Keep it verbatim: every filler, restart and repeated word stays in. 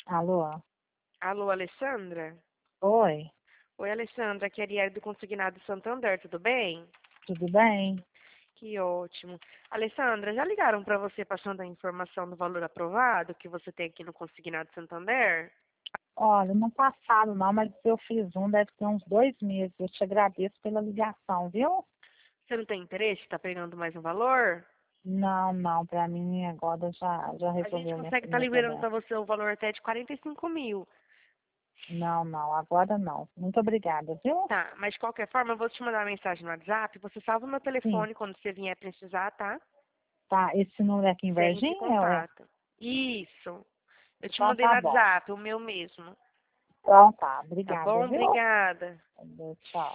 Alô? Alô, Alessandra? Oi, Oi, Alessandra, aqui é a Ariel do Consignado Santander, tudo bem? tudo bem? Que ótimo. Alessandra, já ligaram para você passando a informação do valor aprovado que você tem aqui no Consignado Santander? Olha, não passado não, mas eu fiz um, deve ter uns dois meses. Eu te agradeço pela ligação, viu? Você não tem interesse? Está pegando mais um valor? Não, não, para mim agora já, já A gente resolveu meu, consegue estar meu liberando problema. para você o valor até de quarenta e cinco mil. Não, não, agora não. Muito obrigada, viu? Tá, mas de qualquer forma eu vou te mandar uma mensagem no WhatsApp, você salva o meu Sim, telefone quando você vier precisar, tá? tá. Esse número aqui em Você entra em Varginha? É? contato. Isso. Eu te Então mandei tá no bom. WhatsApp, o meu mesmo. Então tá, Tá obrigada, bom? viu? Obrigada. Tchau.